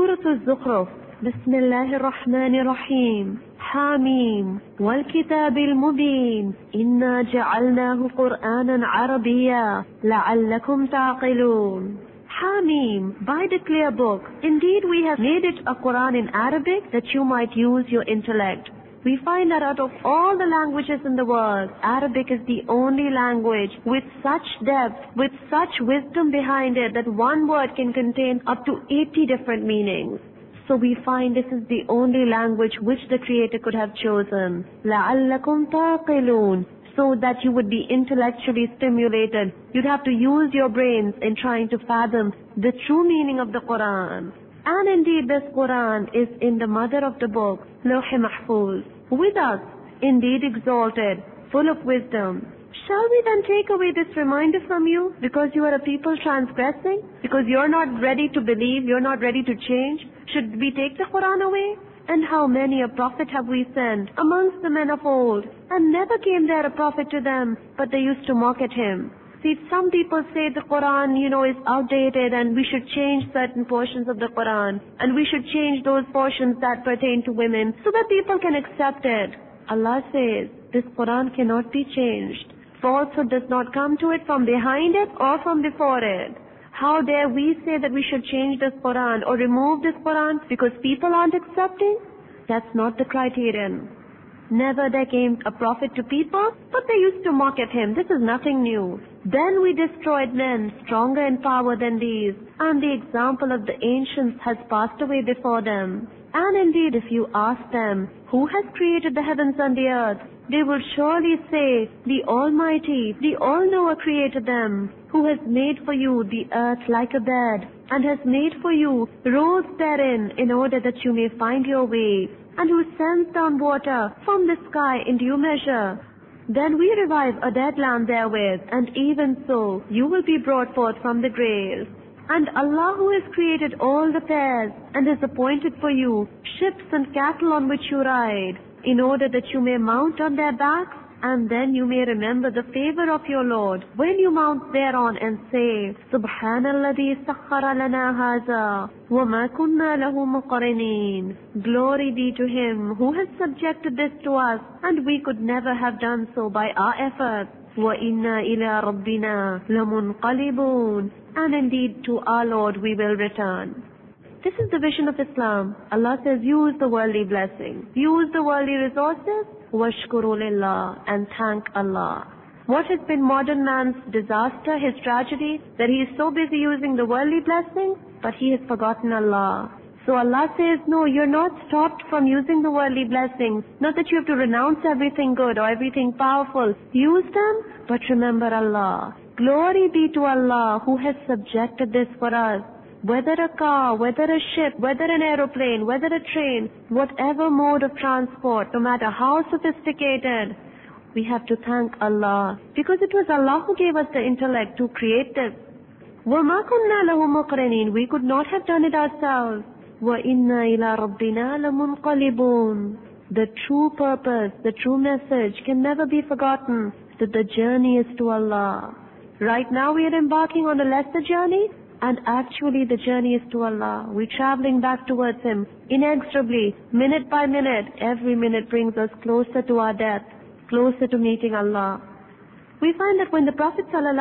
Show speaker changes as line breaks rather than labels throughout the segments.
Surah Al-Zukhruf. Bismillahir Rahmanir Rahim. Hamim. Wal Kitabil Mubin. Inna ja'alnahu Qur'anan Arabiyya. La'allakum ta'qilun. Hamim, by the clear book. Indeed, we have made it a Quran in Arabic that you might use your intellect. We find that out of all the languages in the world, Arabic is the only language with such depth, with such wisdom behind it, that one word can contain up to 80 different meanings. So we find this is the only language which the Creator could have chosen. لَعَلَّكُمْ تَعْقِلُونَ, so that you would be intellectually stimulated. You'd have to use your brains in trying to fathom the true meaning of the Quran. And indeed this Quran is in the mother of the book, Lawh Mahfuz, with us, indeed exalted, full of wisdom. Shall we then take away this reminder from you because you are a people transgressing? Because you're not ready to believe, you're not ready to change? Should we take the Quran away? And how many a prophet have we sent amongst the men of old, and never came there a prophet to them, but they used to mock at him. See, some people say the Quran, is outdated and we should change certain portions of the Quran, and we should change those portions that pertain to women so that people can accept it. Allah says, this Quran cannot be changed. Falsehood does not come to it from behind it or from before it. How dare we say that we should change this Quran or remove this Quran because people aren't accepting? That's not the criterion. Never there came a prophet to people, but they used to mock at him. This is nothing new. Then we destroyed men stronger in power than these, and the example of the ancients has passed away before them. And indeed, if you ask them, who has created the heavens and the earth? They will surely say, the Almighty, the All-Knower created them, who has made for you the earth like a bed, and has made for you roads therein in order that you may find your way, and who sends down water from the sky in due measure. Then we revive a dead land therewith, and even so you will be brought forth from the grave. And Allah, who has created all the pairs and has appointed for you ships and cattle on which you ride, in order that you may mount on their backs, and then you may remember the favor of your Lord when you mount thereon and say, Subhanalladhi sakhara lana haza, wa ma kunna lahu muqarinin. Glory be to Him who has subjected this to us, and we could never have done so by our efforts. Wa inna ila rabbina lamunqalibun. And indeed to our Lord we will return. This is the vision of Islam. Allah says, use the worldly blessings, use the worldly resources, washkuru lillah, and thank Allah. What has been modern man's disaster, his tragedy, that he is so busy using the worldly blessings, but he has forgotten Allah. So Allah says, no, you're not stopped from using the worldly blessings. Not that you have to renounce everything good or everything powerful. Use them, but remember Allah. Glory be to Allah who has subjected this for us. Whether a car, whether a ship, whether an aeroplane, whether a train, whatever mode of transport, no matter how sophisticated, we have to thank Allah. Because it was Allah who gave us the intellect to create this. وَمَا كُنَّا لَهُ مُقْرِنِينَ. We could not have done it ourselves. وَإِنَّا إِلَىٰ رَبِّنَا لَمُنْقَلِبُونَ. The true purpose, the true message can never be forgotten, that the journey is to Allah. Right now we are embarking on a lesser journey, and actually the journey is to Allah. We're traveling back towards Him inexorably, minute by minute. Every minute brings us closer to our death, closer to meeting Allah. We find that when the Prophet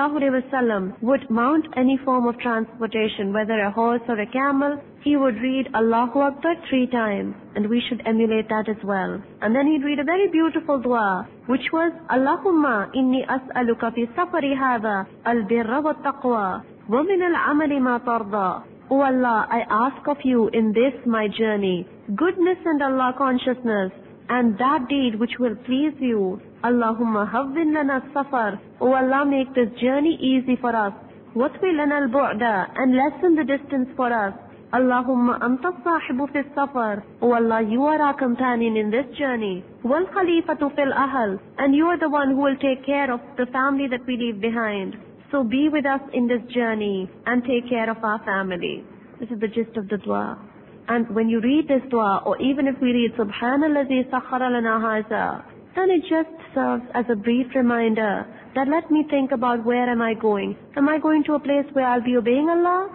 ﷺ would mount any form of transportation, whether a horse or a camel, he would read Allahu Akbar 3 times, and we should emulate that as well. And then he'd read a very beautiful dua, which was, Allahumma inni as'aluka fi safari hadha al-birra wa taqwa wa min al-amali ma tarda. O Allah, I ask of you in this my journey, goodness and Allah consciousness, and that deed which will please you. Allahumma havvin lana safar. O Allah, make this journey easy for us. Watwi lana al-bu'da, and lessen the distance for us. Allahumma anta sahibu fi safar. O Allah, you are our companion in this journey. Wal khalifatu fil ahl, and you are the one who will take care of the family that we leave behind. So be with us in this journey and take care of our family. This is the gist of the dua. And when you read this dua, or even if we read Subhanalladhi sakhara lana haza, then it just serves as a brief reminder that let me think about where am I going. Am I going to a place where I'll be obeying Allah?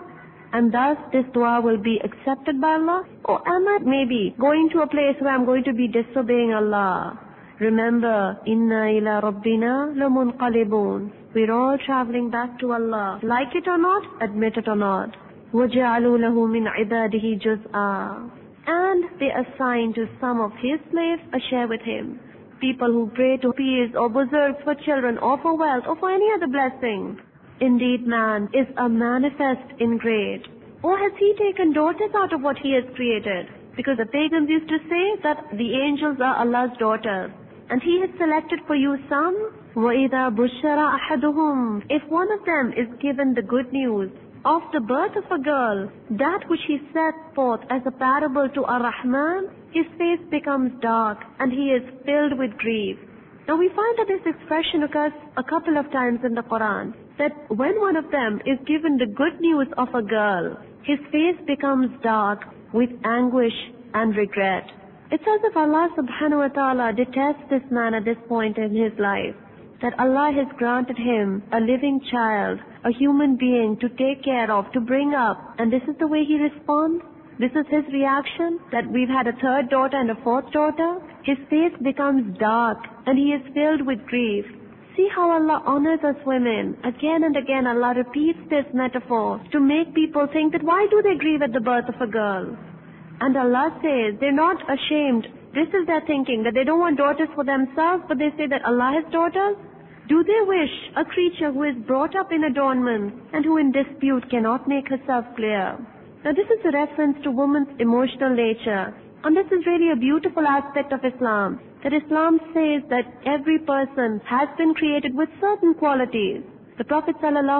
and thus this dua will be accepted by Allah? Or am I maybe going to a place where I'm going to be disobeying Allah? Remember, inna ila rabbina lamunqalibun. We're all traveling back to Allah. Like it or not, admit it or not. وَجَعَلُوا لَهُ مِنْ عِبَادِهِ جُزْءًا. And they assign to some of his slaves a share with him. People who pray to peers or buzurgs for children or for wealth or for any other blessing. Indeed, man is a manifest ingrate. Or has he taken daughters out of what he has created? Because the pagans used to say that the angels are Allah's daughters. And he has selected for you some. وَإِذَا بُشَّرَ أَحَدُهُمْ. If one of them is given the good news of the birth of a girl, that which he set forth as a parable to Ar-Rahman, his face becomes dark and he is filled with grief. Now we find that this expression occurs a couple of times in the Quran, that when one of them is given the good news of a girl, his face becomes dark with anguish and regret. It's as if Allah subhanahu wa ta'ala detests this man at this point in his life, that Allah has granted him a living child, a human being to take care of, to bring up, and this is the way he responds? This is his reaction, that we've had a third daughter and a fourth daughter? His face becomes dark and he is filled with grief. See how Allah honors us women. Again and again Allah repeats this metaphor to make people think that why do they grieve at the birth of a girl? And Allah says they're not ashamed. This is their thinking, that they don't want daughters for themselves, but they say that Allah has daughters. Do they wish a creature who is brought up in adornment and who in dispute cannot make herself clear? Now this is a reference to woman's emotional nature. And this is really a beautiful aspect of Islam. That Islam says that every person has been created with certain qualities. The Prophet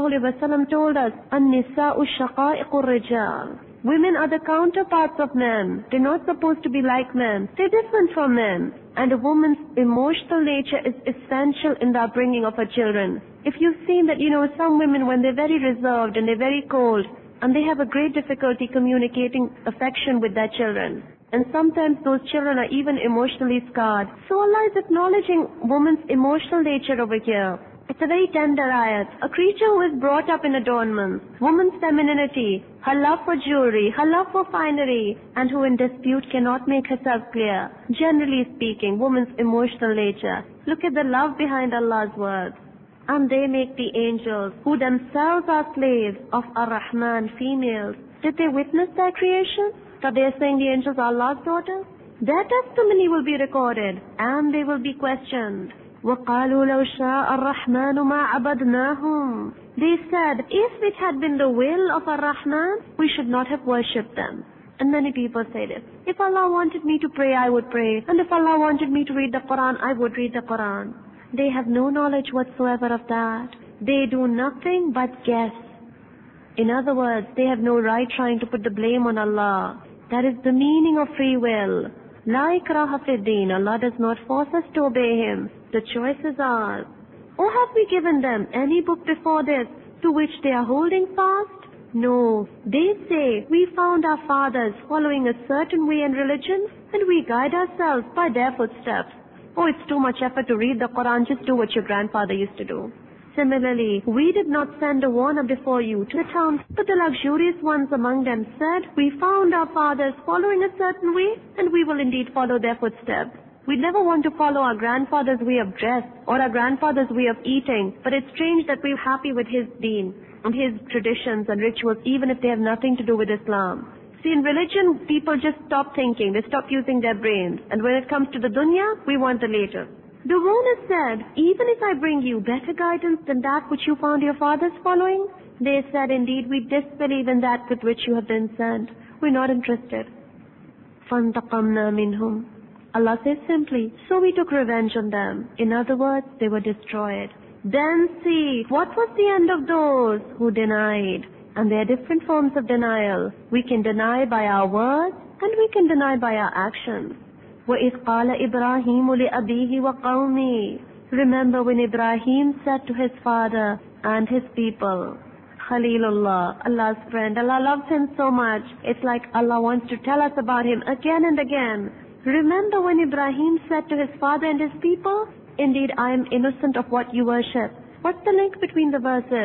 ﷺ told us, "An-nisa'u shaqa'iqur rijal." Women are the counterparts of men. They're not supposed to be like men. They're different from men. And a woman's emotional nature is essential in the upbringing of her children. If you've seen that, some women, when they're very reserved and they're very cold, and they have a great difficulty communicating affection with their children. And sometimes those children are even emotionally scarred. So Allah is acknowledging woman's emotional nature over here. It's a very tender ayat. A creature who is brought up in adornments, woman's femininity, her love for jewelry, her love for finery, and who in dispute cannot make herself clear. Generally speaking, woman's emotional nature. Look at the love behind Allah's words. And they make the angels, who themselves are slaves of Ar-Rahman, females. Did they witness their creation? That they are saying the angels are Allah's daughters? Their testimony will be recorded, and they will be questioned. وَقَالُوا لَوْ شَاءَ الرَّحْمَنُ مَا عَبَدْنَاهُمْ. They said, if it had been the will of Ar-Rahman, we should not have worshipped them. And many people say this. If Allah wanted me to pray, I would pray. And if Allah wanted me to read the Quran, I would read the Quran. They have no knowledge whatsoever of that. They do nothing but guess. In other words, they have no right trying to put the blame on Allah. That is the meaning of free will. La ikraha fid din. Allah does not force us to obey Him. The choice is ours. Or have we given them any book before this to which they are holding fast? No. They say, we found our fathers following a certain way in religion and we guide ourselves by their footsteps. Oh, it's too much effort to read the Quran, just do what your grandfather used to do. Similarly, we did not send a warner before you to the towns, but the luxurious ones among them said, we found our fathers following a certain way, and we will indeed follow their footsteps. We never want to follow our grandfather's way of dress, or our grandfather's way of eating, but it's strange that we're happy with his deen, and his traditions and rituals, even if they have nothing to do with Islam. See, in religion, people just stop thinking, they stop using their brains, and when it comes to the dunya, we want the latest. The warner said, even if I bring you better guidance than that which you found your fathers following, they said, indeed, we disbelieve in that with which you have been sent. We're not interested. فَانْتَقَمْنَا مِنْهُمْ. Allah says simply, so we took revenge on them. In other words, they were destroyed. Then see, what was the end of those who denied? And there are different forms of denial. We can deny by our words, and we can deny by our actions. وَإِذْ قَالَ إِبْرَاهِيمُ لِأَبِيهِ وَقَوْمِهِ. Remember when Ibrahim said to his father and his people, Khalilullah, Allah's friend, Allah loves him so much. It's like Allah wants to tell us about him again and again. Remember when Ibrahim said to his father and his people, indeed I am innocent of what you worship. What's the link between the verses?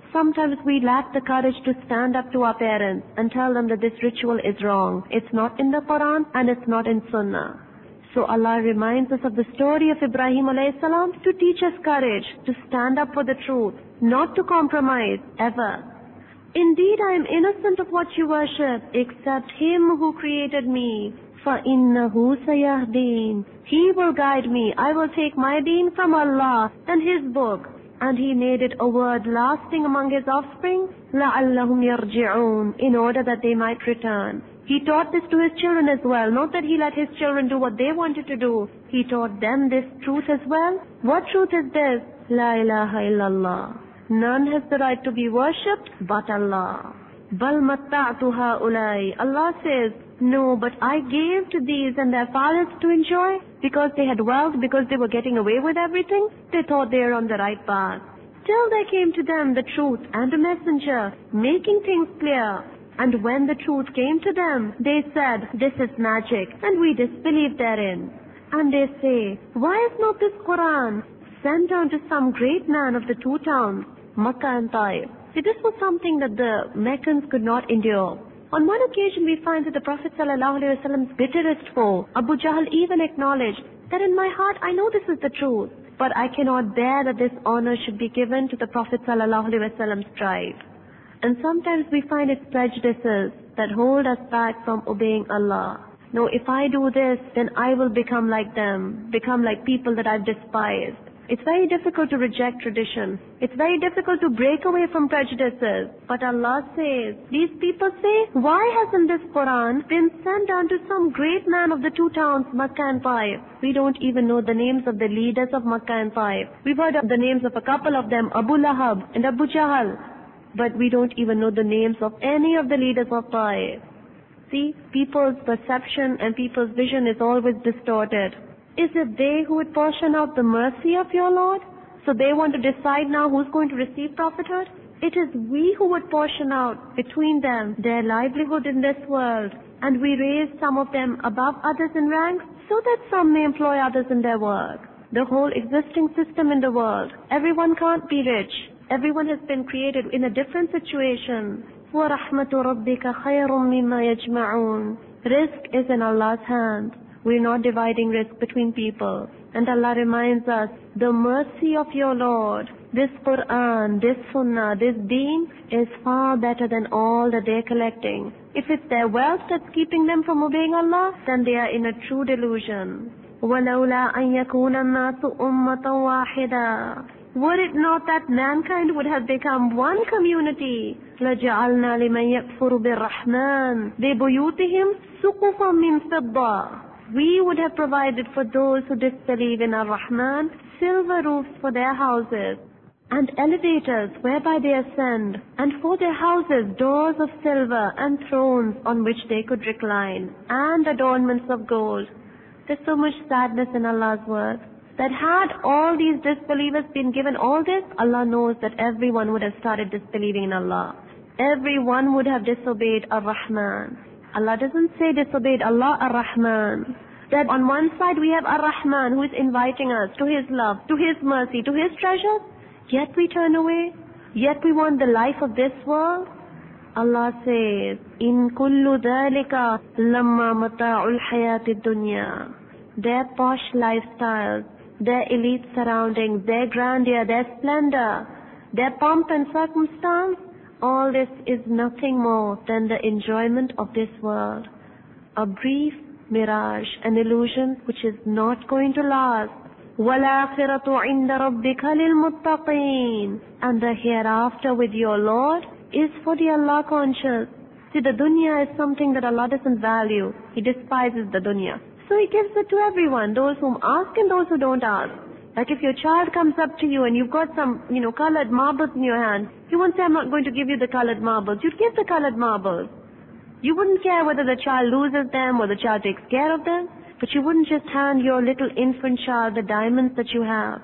Sometimes we lack the courage to stand up to our parents and tell them that this ritual is wrong. It's not in the Quran and it's not in Sunnah. So Allah reminds us of the story of Ibrahim alayhi salam to teach us courage, to stand up for the truth, not to compromise, ever. Indeed, I am innocent of what you worship, except Him who created me. فَإِنَّهُ سَيَهْدِينَ. He will guide me. I will take my deen from Allah and His book. And He made it a word lasting among His offspring, لَعَلَّهُمْ يَرْجِعُونَ, in order that they might return. He taught this to His children as well, not that He let His children do what they wanted to do. He taught them this truth as well. What truth is this? La ilaha illallah. None has the right to be worshipped but Allah. بَلْ مَتَّعْتُ هَؤُلَاءِ. Allah says, no, but I gave to these and their fathers to enjoy because they had wealth, because they were getting away with everything. They thought they were on the right path. Till there came to them the truth and a messenger, making things clear. And when the truth came to them, they said, this is magic, and we disbelieve therein. And they say, why is not this Quran sent down to some great man of the two towns, Makkah and Taif? See, this was something that the Meccans could not endure. On one occasion we find that the Prophet ﷺ's bitterest foe, Abu Jahl, even acknowledged that in my heart I know this is the truth, but I cannot bear that this honor should be given to the Prophet ﷺ's tribe. And sometimes we find it's prejudices that hold us back from obeying Allah. No, if I do this, then I will become like them, become like people that I've despised. It's very difficult to reject tradition. It's very difficult to break away from prejudices. But Allah says, these people say, why hasn't this Quran been sent down to some great man of the two towns, Makkah and Taif? We don't even know the names of the leaders of Makkah and Taif. We've heard of the names of a couple of them, Abu Lahab and Abu Jahl. But we don't even know the names of any of the leaders of Taif. See, people's perception and people's vision is always distorted. Is it they who would portion out the mercy of your Lord? So they want to decide now who's going to receive prophethood? It is we who would portion out between them their livelihood in this world. And we raise some of them above others in ranks so that some may employ others in their work. The whole existing system in the world, everyone can't be rich. Everyone has been created in a different situation. وَرَحْمَةُ رَبِّكَ خَيْرٌ مِّمَّا يَجْمَعُونَ. Risk is in Allah's hand. We're not dividing risk between people. And Allah reminds us, the mercy of your Lord, this Quran, this Sunnah, this Deen is far better than all that they're collecting. If it's their wealth that's keeping them from obeying Allah, then they are in a true delusion. وَلَوْلَا أَن يَكُونَ النَّاسُ أُمَّةً وَاحِدًا. Were it not that mankind would have become one community, لَجَعَلْنَا لِمَن يَكْفُرُ بِالرَّحْمَنِ لِبُيُوتِهِمْ سُقُفًا مِّن فِضَّةٍ. We would have provided for those who disbelieve in Ar-Rahman silver roofs for their houses, and elevators whereby they ascend, and for their houses doors of silver and thrones on which they could recline, and adornments of gold. There's so much sadness in Allah's word, that had all these disbelievers been given all this, Allah knows that everyone would have started disbelieving in Allah. Everyone would have disobeyed Ar-Rahman. Allah doesn't say disobeyed Allah, Ar-Rahman. That on one side we have Ar-Rahman who is inviting us to His love, to His mercy, to His treasures, yet we turn away, yet we want the life of this world. Allah says, In kullu dhalika lamma mata'ul hayati dunya. Their posh lifestyles, their elite surroundings, their grandeur, their splendor, their pomp and circumstance, all this is nothing more than the enjoyment of this world. A brief mirage, an illusion which is not going to last. وَالْآخِرَةُ عِنْدَ رَبِّكَ لِلْمُتَّقِينَ. And the hereafter with your Lord is for the Allah conscious. See, the dunya is something that Allah doesn't value. He despises the dunya. So He gives it to everyone, those whom ask and those who don't ask. Like if your child comes up to you and you've got some, colored marbles in your hand, you won't say, I'm not going to give you the colored marbles. You'd give the colored marbles. You wouldn't care whether the child loses them or the child takes care of them, but you wouldn't just hand your little infant child the diamonds that you have.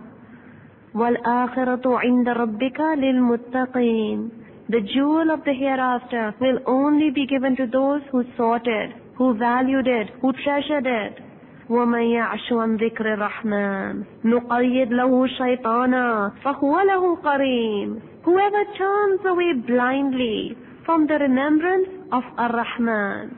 وَالْآخِرَةُ عِنْدَ رَبِّكَ لِلْمُتَّقِينَ. The jewel of the hereafter will only be given to those who sought it, who valued it, who treasured it. وَمَنْ يَعْشُ عَنْ ذِكْرِ الرَّحْمَنِ نُقَيِّدْ لَهُ شَيْطَانًا فَهُوَ لَهُ قَرِينٌ. whoever turns away blindly from the remembrance of Ar-Rahman,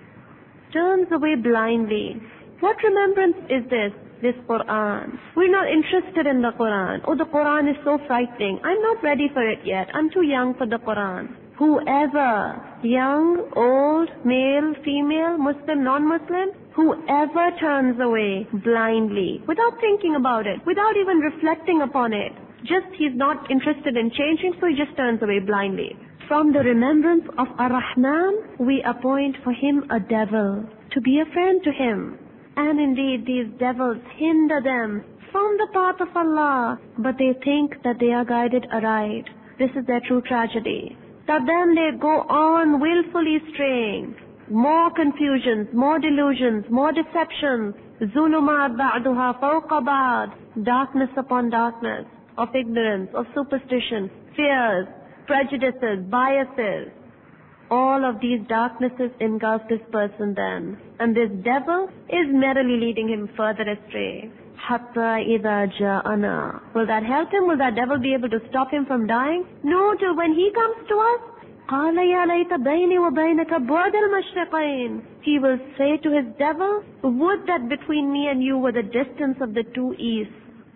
turns away blindly. What remembrance is this? This Quran. We're not interested in the Quran. Oh, the Quran is so frightening. I'm not ready for it yet. I'm too young for the Quran. Whoever, young, old, male, female, Muslim, non-Muslim, whoever turns away blindly, without thinking about it, without even reflecting upon it, just he's not interested in changing, so he just turns away blindly. From the remembrance of Ar-Rahman, we appoint for him a devil to be a friend to him. And indeed, these devils hinder them from the path of Allah, but they think that they are guided aright. This is their true tragedy. That then they go on willfully straying. More confusions, more delusions, more deceptions. Zulumat ba'duha fawqa ba'd. Darkness upon darkness, of ignorance, of superstition, fears, prejudices, biases. All of these darknesses engulf this person then. And this devil is merrily leading him further astray. Hatta idha ja'ana. Will that help him? Will that devil be able to stop him from dying? No, till when he comes to us, قَالَ يَا لَيْتَ بَيْنِي وَبَيْنَكَ بُعْدَ الْمَشْرِقَيْنِ. He will say to his devil, would that between me and you were the distance of the two easts.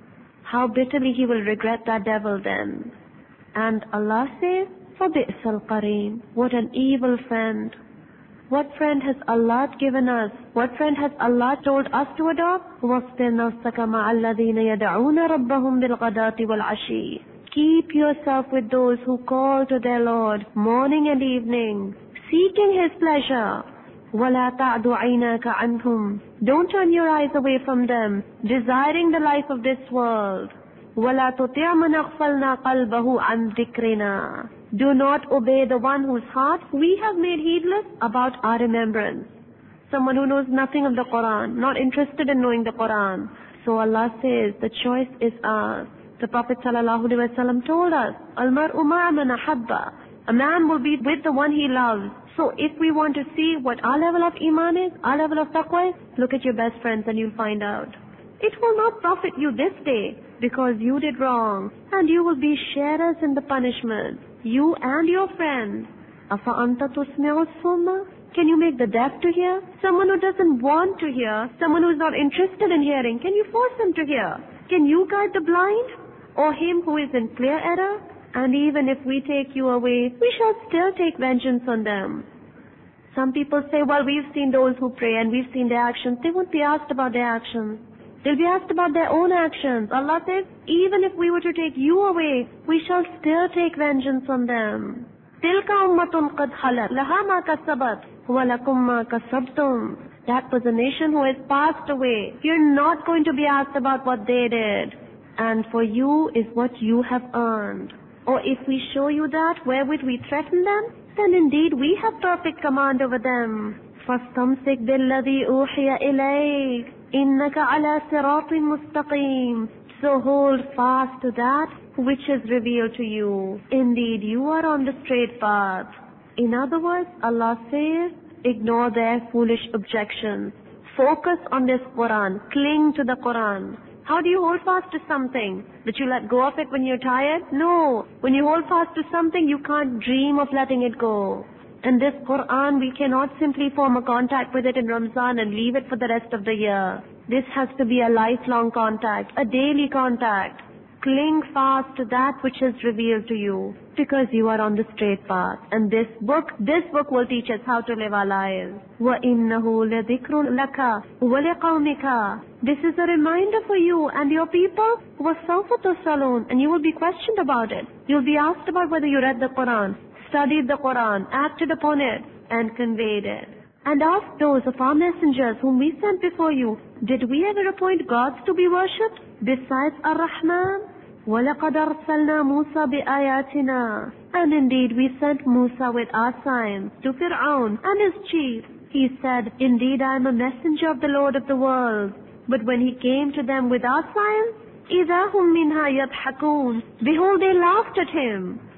How bitterly he will regret that devil then. And Allah says, فَبِئْسَ الْقَرِينَ. What an evil friend. What friend has Allah given us? What friend has Allah told us to adopt? وَاصْبِرْ نَفْسَكَ مَعَ الَّذِينَ يَدْعُونَ رَبَّهُمْ بِالْغَدَاةِ وَالْعَشِيِّ. Keep yourself with those who call to their Lord morning and evening, seeking His pleasure. وَلَا تَعْدُ عَيْنَاكَ عَنْهُمْ. Don't turn your eyes away from them, desiring the life of this world. وَلَا تُطِعْ مَنْ أَغْفَلْنَا قَلْبَهُ عَنْ ذِكْرِنَا. Do not obey the one whose heart we have made heedless about our remembrance. Someone who knows nothing of the Quran, not interested in knowing the Quran. So Allah says, the choice is ours. The Prophet ﷺ told us, Al-mar'u ma'a man ahabba. A man will be with the one he loves. So if we want to see what our level of iman is, our level of taqwa is, look at your best friends and you'll find out. It will not profit you this day because you did wrong, and you will be sharers in the punishment. You and your friend. Afa anta tusmi'u summa? Can you make the deaf to hear? Someone who doesn't want to hear, someone who is not interested in hearing, can you force him to hear? Can you guide the blind? Or him who is in clear error? And even if we take you away, we shall still take vengeance on them. Some people say, well, we've seen those who pray and we've seen their actions. They won't be asked about their actions. They'll be asked about their own actions. Allah says, even if we were to take you away, we shall still take vengeance on them. تِلْكَ أُمَّةٌ قَدْ خَلَتْ لَهَا مَا كَسَبَتْ وَلَكُمْ مَا كَسَبْتُمْ. That was a nation who has passed away. You're not going to be asked about what they did. And for you is what you have earned. Or if we show you that, wherewith we threaten them, then indeed we have perfect command over them. فَاسْتَمْسِكْ بِالَّذِي أُوحِيَ إِلَيْكَ إِنَّكَ عَلَى صِرَاطٍ مُسْتَقِيمٍ. So hold fast to that which is revealed to you. Indeed, you are on the straight path. In other words, Allah says, ignore their foolish objections. Focus on this Quran. Cling to the Quran. How do you hold fast to something? That you let go of it when you're tired? No. When you hold fast to something, you can't dream of letting it go. And this Quran, we cannot simply form a contact with it in Ramzan and leave it for the rest of the year. This has to be a lifelong contact, a daily contact. Cling fast to that which is revealed to you, because you are on the straight path. And this book will teach us how to live our lives. وَإِنَّهُ لَذِكْرٌ لَكَ وَلِقَوْمِكَ. This is a reminder for you and your people. وَسَوْفَ تُسْأَلُونَ. And you will be questioned about it. You'll be asked about whether you read the Quran, studied the Quran, acted upon it, and conveyed it. And ask those of our messengers whom we sent before you, did we ever appoint gods to be worshipped besides Ar-Rahman? وَلَقَدْ أَرْسَلْنَا مُوسَى بِآيَاتِنَا. And indeed we sent Musa with our signs to Fir'aun and his chief. He said, indeed I am a messenger of the Lord of the world. But when he came to them with our signs, إِذَا هُمْ مِنْهَا يَضْحَكُونَ. Behold, they laughed at him.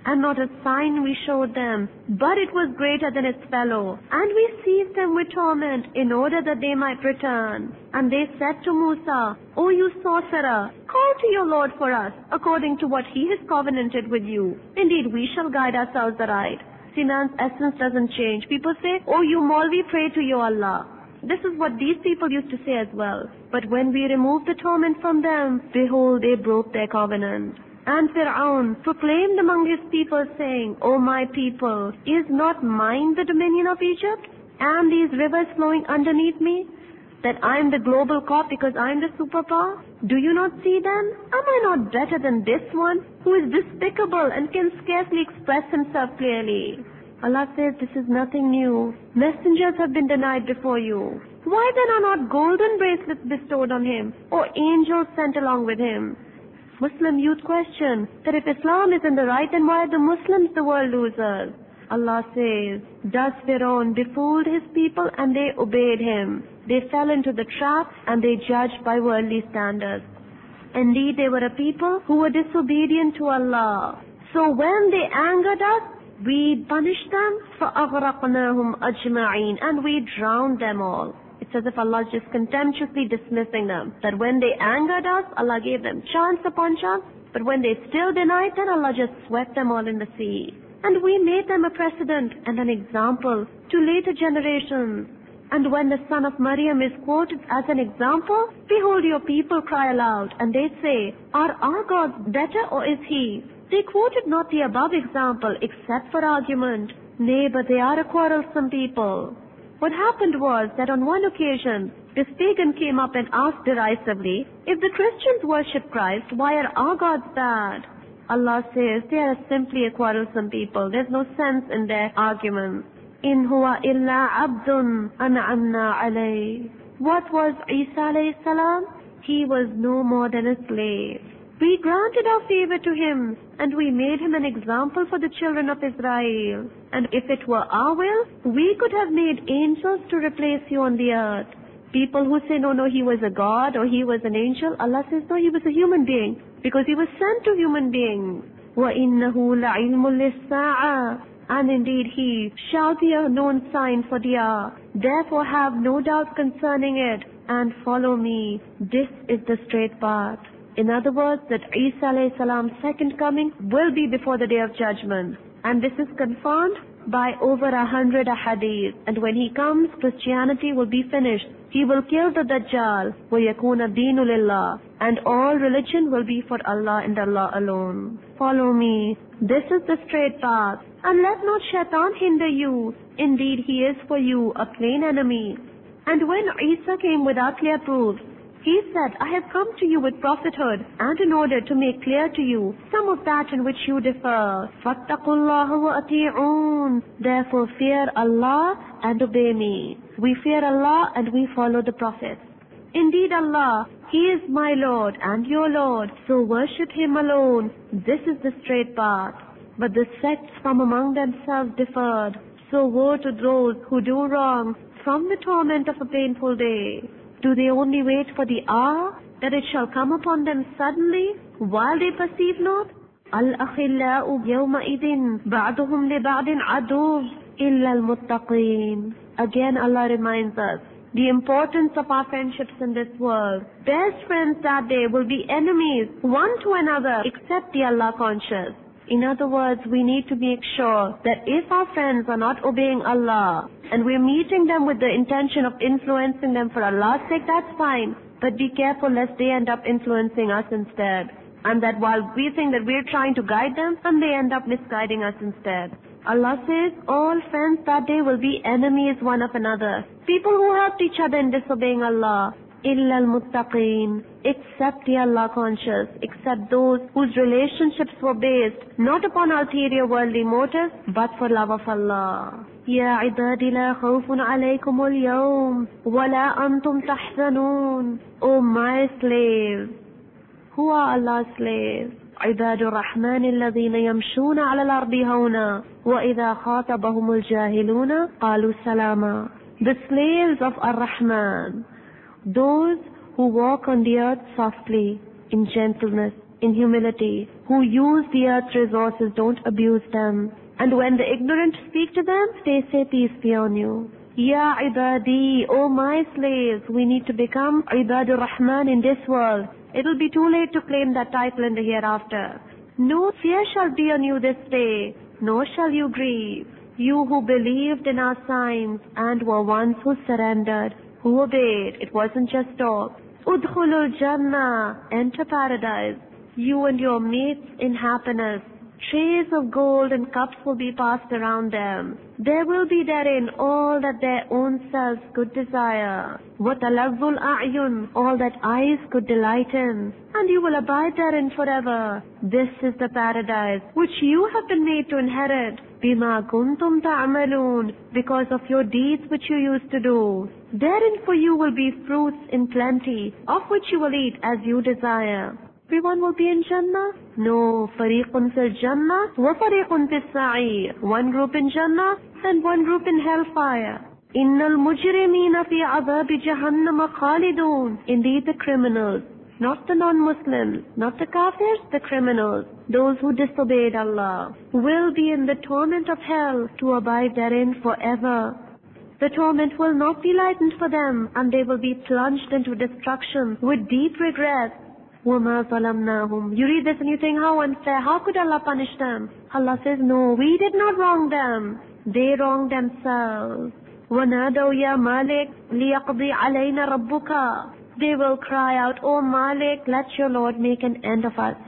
and not a sign we showed them, but it was greater than its fellow. And we seized them with torment in order that they might return. And they said to Musa, O you sorcerer, call to your Lord for us, according to what he has covenanted with you. Indeed, we shall guide ourselves aright. See, man's essence doesn't change. People say, oh, you Maulvi, pray to your Allah. This is what these people used to say as well. But when we removed the torment from them, behold, they broke their covenant. And Fir'aun proclaimed among his people, saying, O my people, is not mine the dominion of Egypt, and these rivers flowing underneath me? That I am the global cop because I am the superpower? Do you not see then? Am I not better than this one, who is despicable and can scarcely express himself clearly? Allah says, this is nothing new. Messengers have been denied before you. Why then are not golden bracelets bestowed on him, or angels sent along with him? Muslim youth question that if Islam is in the right, then why are the Muslims the world losers? Allah says, thus Fir'aun befooled his people and they obeyed him. They fell into the trap and they judged by worldly standards. Indeed, they were a people who were disobedient to Allah. So when they angered us, we punished them, فَأَغْرَقْنَاهُمْ أَجْمَعِينَ, and we drowned them all. It's as if Allah is just contemptuously dismissing them. That when they angered us, Allah gave them chance upon chance, but when they still denied, then Allah just swept them all in the sea. And we made them a precedent and an example to later generations. And when the son of Maryam is quoted as an example, behold, your people cry aloud, and they say, are our gods better or is he? They quoted not the above example except for argument. Nay, but they are a quarrelsome people. What happened was that on one occasion, this pagan came up and asked derisively, if the Christians worship Christ, why are our gods bad? Allah says they are simply a quarrelsome people. There's no sense in their arguments. In huwa illa abdun an'amna alayh. What was Isa alayhi salam? He was no more than a slave. We granted our favor to him, and we made him an example for the children of Israel. And if it were our will, we could have made angels to replace you on the earth. People who say, no, he was a god or he was an angel, Allah says, no, he was a human being, because he was sent to human beings. وَإِنَّهُ لَعِلْمٌ لِلسَّاعَةِ, and indeed he shall be a known sign for the hour. Therefore have no doubt concerning it, and follow me. This is the straight path. In other words, that Isa alayhi salam's second coming will be before the day of judgment. And this is confirmed by over 100 ahadith. And when he comes, Christianity will be finished. He will kill the Dajjal. وَيَكُونَ الدِّينُ لِلَّهِ, and all religion will be for Allah and Allah alone. Follow me. This is the straight path. And let not Shaitan hinder you. Indeed, he is for you a plain enemy. And when Isa came without clear proofs, he said, I have come to you with prophethood, and in order to make clear to you some of that in which you differ. فَاتَّقُوا اللَّهَ وَأَطِيعُونَ, therefore fear Allah and obey me. We fear Allah and we follow the prophets. Indeed Allah, He is my Lord and your Lord, so worship Him alone. This is the straight path. But the sects from among themselves differed. So woe to those who do wrong from the torment of a painful day. Do they only wait for the hour that it shall come upon them suddenly, while they perceive not? Al-akhillau yawma'idin ba'duhum li ba'din aduw illa al-muttaqeen. Again Allah reminds us the importance of our friendships in this world. Best friends that day will be enemies one to another except the Allah conscious. In other words, we need to make sure that if our friends are not obeying Allah, and we're meeting them with the intention of influencing them for Allah's sake, that's fine. But be careful lest they end up influencing us instead. And that while we think that we're trying to guide them, and they end up misguiding us instead. Allah says, all friends that day will be enemies one of another. People who helped each other in disobeying Allah. إِلَّا الْمُتَّقِينَ, except the Allah conscious, except those whose relationships were based not upon ulterior worldly motives, but for love of Allah. يَا عِبَادِ لَا خَوْفٌ عَلَيْكُمُ الْيَوْمِ وَلَا أَنْتُمْ تَحْزَنُونَ. O my slaves, who are Allah's slaves? عِبَادُ الرَّحْمَنِ الَّذِينَ يَمْشُونَ عَلَى الْأَرْضِ هَوْنًا وَإِذَا خَاطَبَهُمُ الْجَاهِلُونَ قَالُوا سَلَامًا. The slaves of Ar-Rahman, those who walk on the earth softly, in gentleness, in humility, who use the earth's resources, don't abuse them. And when the ignorant speak to them, they say, peace be on you. Ya ibadi, O my slaves, we need to become Ibadur Rahman in this world. It'll be too late to claim that title in the hereafter. No fear shall be on you this day, nor shall you grieve. You who believed in our signs and were ones who surrendered, who obeyed, it wasn't just talk. Udkhulul Jannah, enter paradise. You and your mates in happiness. Trays of gold and cups will be passed around them. There will be therein all that their own selves could desire. وَتَلَذُّ الْأَعْيُنُ, all that eyes could delight in. And you will abide therein forever. This is the paradise which you have been made to inherit. بِمَا كُنْتُمْ تَعْمَلُونَ, because of your deeds which you used to do. Therein for you will be fruits in plenty, of which you will eat as you desire. Everyone will be in Jannah? No. Fariqun fil Jannah wa fariqun fis Sa'ir. One group in Jannah and one group in hellfire. Innal mujrimina fi adhabi jahannama khalidun. Indeed the criminals, not the non-Muslims, not the kafirs, the criminals, those who disobeyed Allah, will be in the torment of hell to abide therein forever. The torment will not be lightened for them, and they will be plunged into destruction with deep regret. وَمَا ظَلَمْنَاهُمْ. You read this and you think, how unfair, how could Allah punish them? Allah says, no, we did not wrong them. They wronged themselves. وَنَادَوْا يَا مَالِكْ لِيَقْضِي عَلَيْنَا رَبُّكَ. They will cry out, O Malik, let your Lord make an end of us.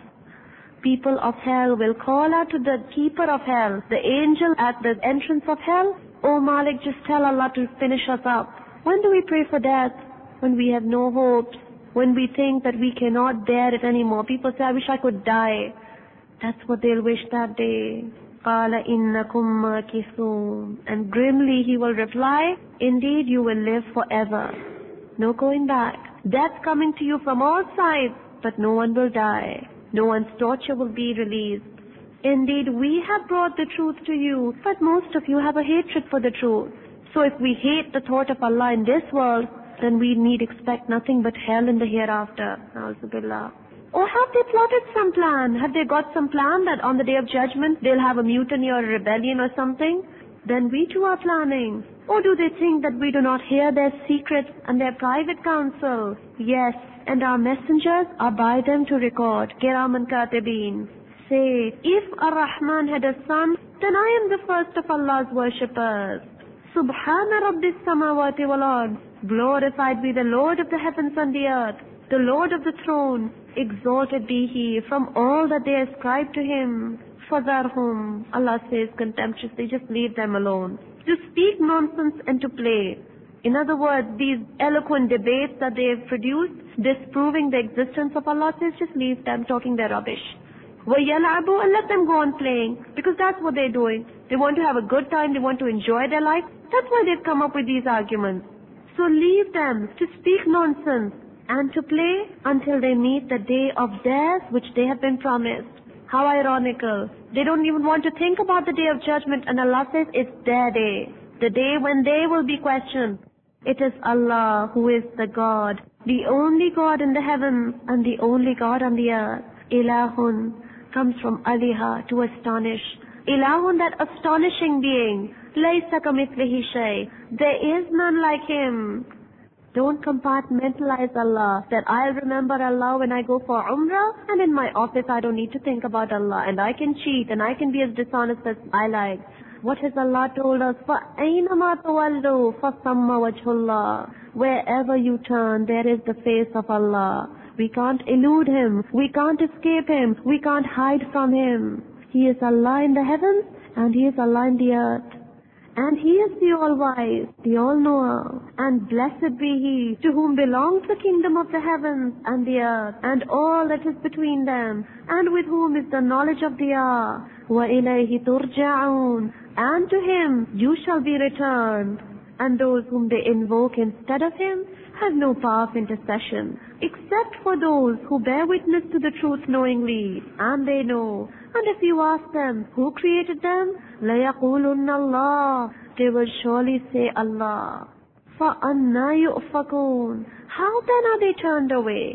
People of hell will call out to the keeper of hell, the angel at the entrance of hell, O Malik, just tell Allah to finish us up. When do we pray for death? When we have no hopes. When we think that we cannot bear it anymore. People say, I wish I could die. That's what they'll wish that day. قَالَ إِنَّكُمْ مَاكِثُونَ. And grimly he will reply, indeed you will live forever. No going back. Death coming to you from all sides, but no one will die. No one's torture will be released. Indeed, we have brought the truth to you, but most of you have a hatred for the truth. So if we hate the thought of Allah in this world, then we need expect nothing but hell in the hereafter. Na'uzubillah. Or have they plotted some plan? Have they got some plan that on the day of judgment they'll have a mutiny or a rebellion or something? Then we too are planning. Or do they think that we do not hear their secrets and their private counsel? Yes, and our messengers are by them to record. Kiraman Katibin. Say, if Ar-Rahman had a son, then I am the first of Allah's worshippers. Subhana Rabbis Samawati wal Ard. Glorified be the Lord of the heavens and the earth, the Lord of the throne. Exalted be He from all that they ascribe to Him. Fadharhum. Allah says contemptuously, just leave them alone. To speak nonsense and to play. In other words, these eloquent debates that they have produced, disproving the existence of Allah, says just leave them talking their rubbish. وَيَلْعَبُوا, and let them go on playing, because that's what they're doing. They want to have a good time, they want to enjoy their life. That's why they've come up with these arguments. So leave them to speak nonsense and to play until they meet the day of theirs which they have been promised. How ironical. They don't even want to think about the day of judgment, and Allah says it's their day. The day when they will be questioned. It is Allah who is the God, the only God in the heavens and the only God on the earth. Ilahun comes from aliha, to astonish. Ilahun, that astonishing being. Laysa kamithlihi shay. There is none like Him. Don't compartmentalize Allah, that I'll remember Allah when I go for Umrah, and in my office I don't need to think about Allah, and I can cheat, and I can be as dishonest as I like. What has Allah told us? فَأَيْنَمَا تَوَلُّوا فَثَمَّ وَجْهُ اللَّهِ. Wherever you turn, there is the face of Allah. We can't elude Him. We can't escape Him. We can't hide from Him. He is Allah in the heavens, and He is Allah in the earth. And He is the All-Wise, the All-Knower. And blessed be He to whom belongs the kingdom of the heavens and the earth, and all that is between them, and with whom is the knowledge of the hour. وَإِلَيْهِ تُرْجَعُونَ. And to Him you shall be returned. And those whom they invoke instead of Him have no power of intercession, except for those who bear witness to the truth knowingly, and they know. And if you ask them, who created them? لَيَقُولُنَّ اللَّهِ. They will surely say Allah. فَأَنَّا يُؤْفَكُونَ. How then are they turned away?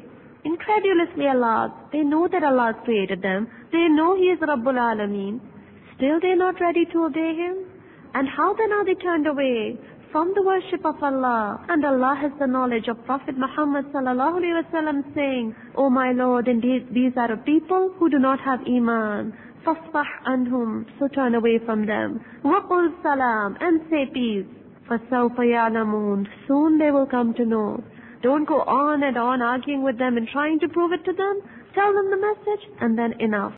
incredulously they know that Allah has created them. They know He is Rabbul Alameen. Still they are not ready to obey Him. And how then are they turned away from the worship of Allah? And Allah has the knowledge of Prophet Muhammad sallallahu alaihi wasallam saying, "O my Lord, indeed these are a people who do not have Iman. Fasfah anhum, so turn away from them. Waqul salam, and say peace. فَسَوْفَ يَعْلَمُونَ, soon they will come to know." Don't go on and on arguing with them and trying to prove it to them. Tell them the message and then enough.